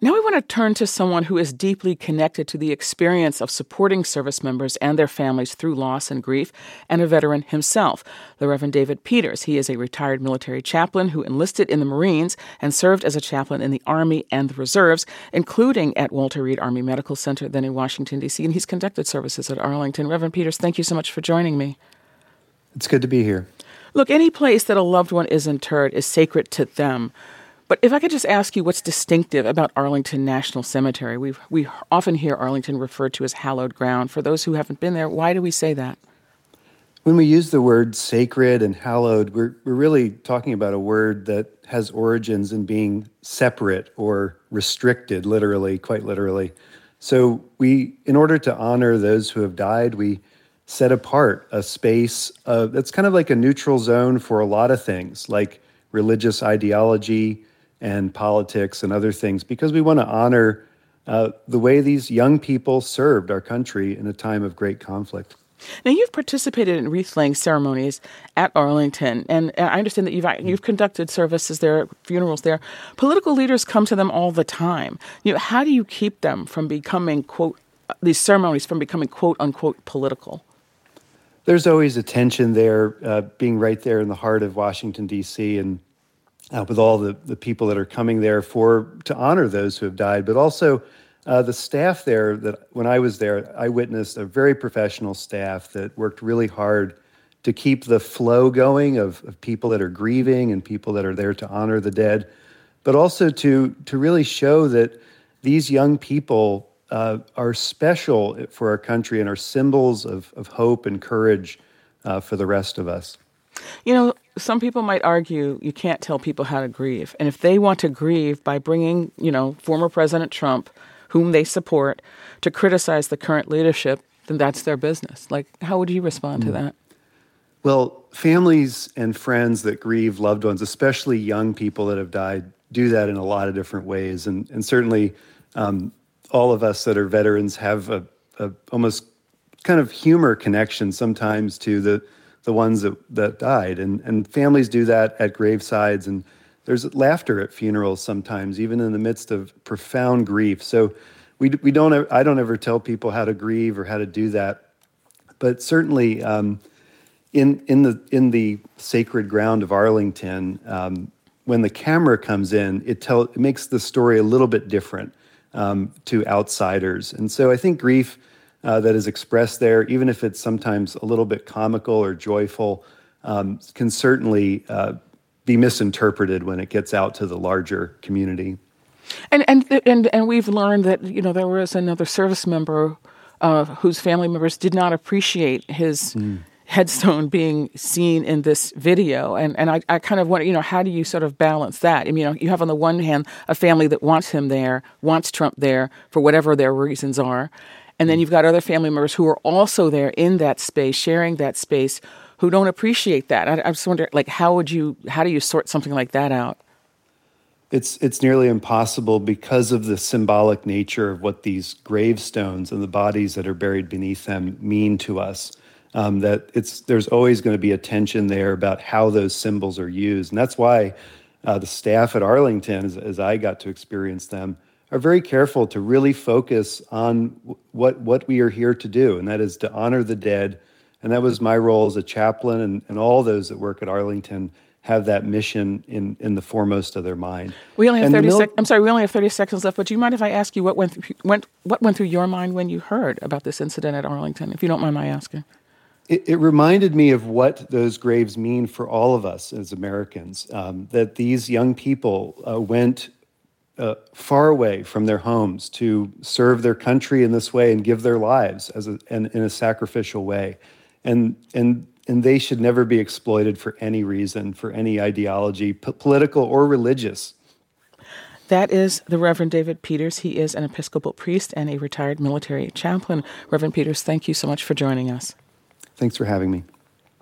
Now we want to turn to someone who is deeply connected to the experience of supporting service members and their families through loss and grief, and a veteran himself, the Reverend David Peters. He is a retired military chaplain who enlisted in the Marines and served as a chaplain in the Army and the Reserves, including at Walter Reed Army Medical Center, then in Washington, D.C., and he's conducted services at Arlington. Reverend Peters, thank you so much for joining me. It's good to be here. Look, any place that a loved one is interred is sacred to them. But if I could just ask you what's distinctive about Arlington National Cemetery. We often hear Arlington referred to as hallowed ground. For those who haven't been there, why do we say that? When we use the word sacred and hallowed, we're really talking about a word that has origins in being separate or restricted, literally, quite literally. So in order to honor those who have died, we set apart a space that's kind of like a neutral zone for a lot of things, like religious ideology and politics and other things, because we want to honor the way these young people served our country in a time of great conflict. Now, you've participated in wreath-laying ceremonies at Arlington, and I understand that you've conducted services there, funerals there. Political leaders come to them all the time. How do you keep them from becoming, quote, these ceremonies from becoming, quote, unquote, political? There's always a tension there, being right there in the heart of Washington, D.C., and with all the people that are coming there to honor those who have died, but also the staff there. That when I was there, I witnessed a very professional staff that worked really hard to keep the flow going of people that are grieving and people that are there to honor the dead, but also to really show that these young people are special for our country and are symbols of hope and courage for the rest of us. Some people might argue you can't tell people how to grieve. And if they want to grieve by bringing, former President Trump, whom they support, to criticize the current leadership, then that's their business. How would you respond to that? Well, families and friends that grieve loved ones, especially young people that have died, do that in a lot of different ways. And certainly all of us that are veterans have a almost kind of humor connection sometimes to the ones that died. And families do that at gravesides, and there's laughter at funerals sometimes, even in the midst of profound grief. So I don't ever tell people how to grieve or how to do that. But certainly in the sacred ground of Arlington, when the camera comes in, it makes the story a little bit different to outsiders. And so I think grief that is expressed there, even if it's sometimes a little bit comical or joyful, can certainly be misinterpreted when it gets out to the larger community. And we've learned that there was another service member whose family members did not appreciate his headstone being seen in this video. And I kind of wonder, how do you sort of balance that? You have on the one hand a family that wants him there, wants Trump there for whatever their reasons are. And then you've got other family members who are also there in that space, sharing that space, who don't appreciate that. I just wonder, how do you sort something like that out? It's nearly impossible because of the symbolic nature of what these gravestones and the bodies that are buried beneath them mean to us. There's always going to be a tension there about how those symbols are used. And that's why the staff at Arlington, as I got to experience them, are very careful to really focus on what we are here to do, and that is to honor the dead. And that was my role as a chaplain, and all those that work at Arlington have that mission in the foremost of their mind. We only have 30 seconds. I'm sorry, we only have 30 seconds left. But do you mind if I ask you what went through your mind when you heard about this incident at Arlington? If you don't mind my asking. It reminded me of what those graves mean for all of us as Americans. That these young people went far away from their homes to serve their country in this way and give their lives in a sacrificial way, and they should never be exploited for any reason, for any ideology, political or religious. That is the Reverend David Peters. He is an Episcopal priest and a retired military chaplain. Reverend Peters, thank you so much for joining us. Thanks for having me.